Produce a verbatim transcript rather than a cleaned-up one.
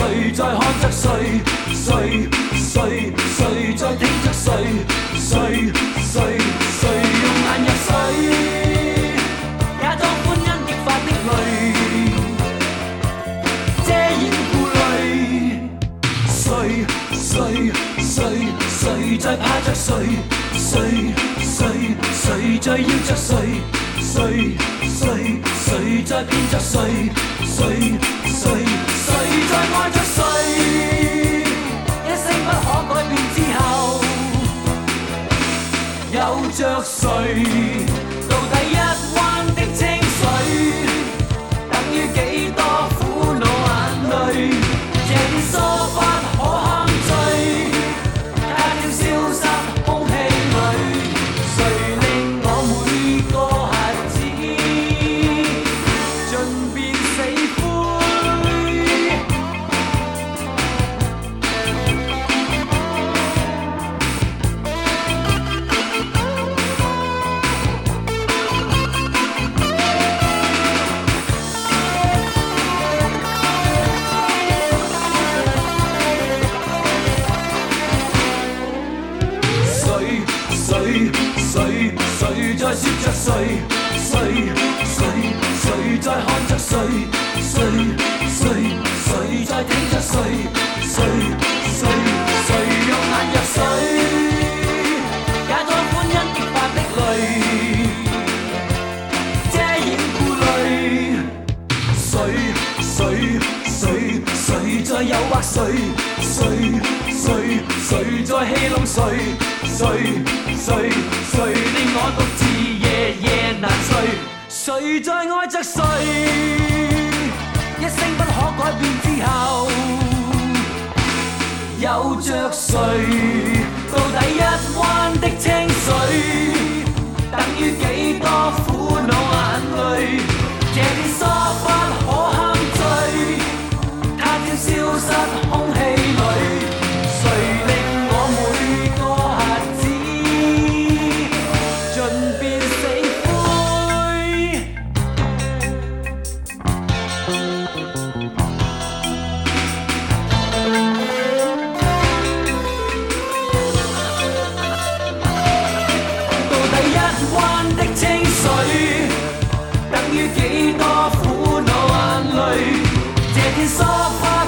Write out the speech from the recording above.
谁在看着谁？谁谁谁在听着谁？谁谁谁用眼入水，假裝歡欣激發的淚，遮掩顧慮。誰誰誰誰在怕着誰？誰誰誰在要着誰？誰誰誰在騙着誰？誰誰誰在愛着誰？一聲不可改變之後，有着誰？到底一彎的清水，等於幾多苦惱眼淚？這片疏忽可堪醉，它將消失空氣裏。誰令我每個孩子盡變死灰？誰誰誰在說着誰？誰誰誰在看着誰？誰誰誰在聽着誰？誰誰誰用眼入水，假裝歡欣激發的淚，遮掩顧慮。誰誰誰誰在誘惑誰？誰誰誰在戲弄誰？誰誰誰令我獨自夜夜難睡？誰在愛着誰？一聲不可改變之後，有着誰？到底一彎的清水，等於幾多苦惱眼淚？這片疏忽可堪醉，它將消失空氣裏。誰令我每個孩子盡變死灰？到底一彎的清水，等於幾多苦惱眼淚？這片疏忽